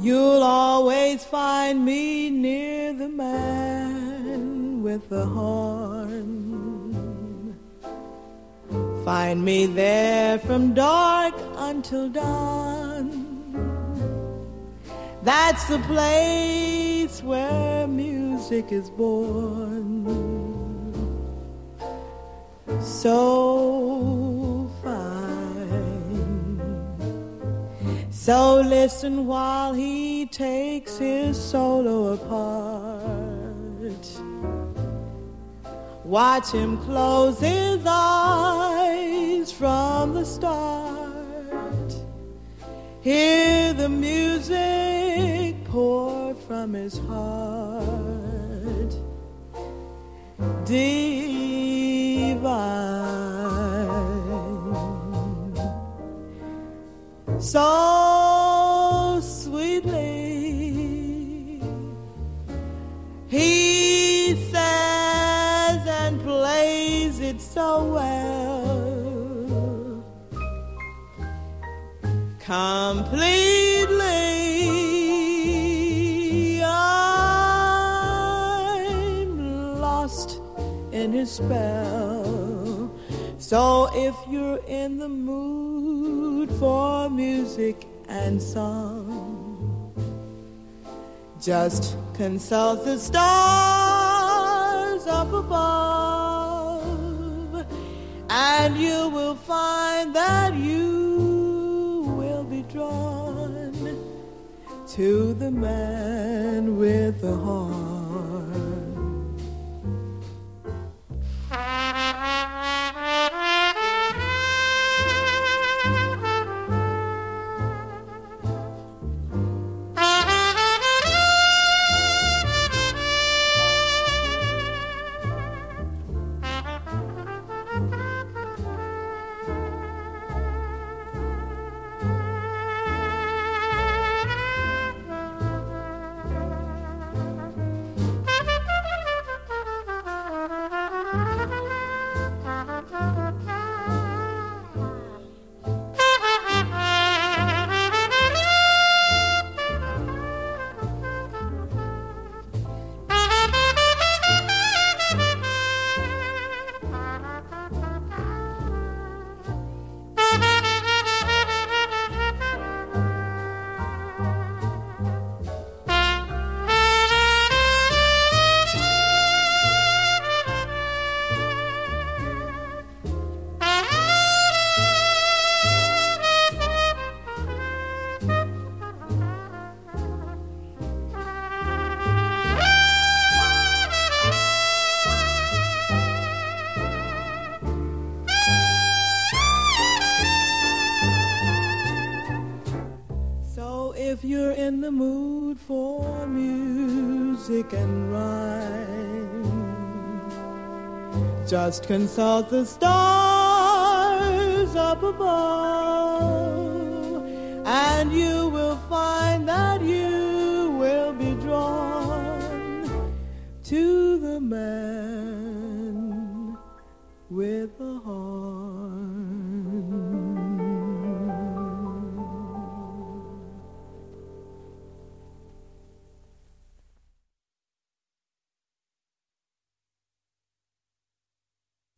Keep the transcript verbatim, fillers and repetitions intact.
You'll always find me near the man with the horn. Find me there from dark until dawn. That's the place where music is born. So fine. So listen while he takes his solo apart. Watch him close his eyes from the start. Hear the music pour from his heart. Divine. So sweetly he says and plays it so well, completely. I'm lost in his spell. So if you're in the mood for music and song, just consult the stars up above, and you will find that you will be drawn to the man with the horn. If you're in the mood for music and rhyme, just consult the stars up above, and you will find that you will be drawn to the man with the horn.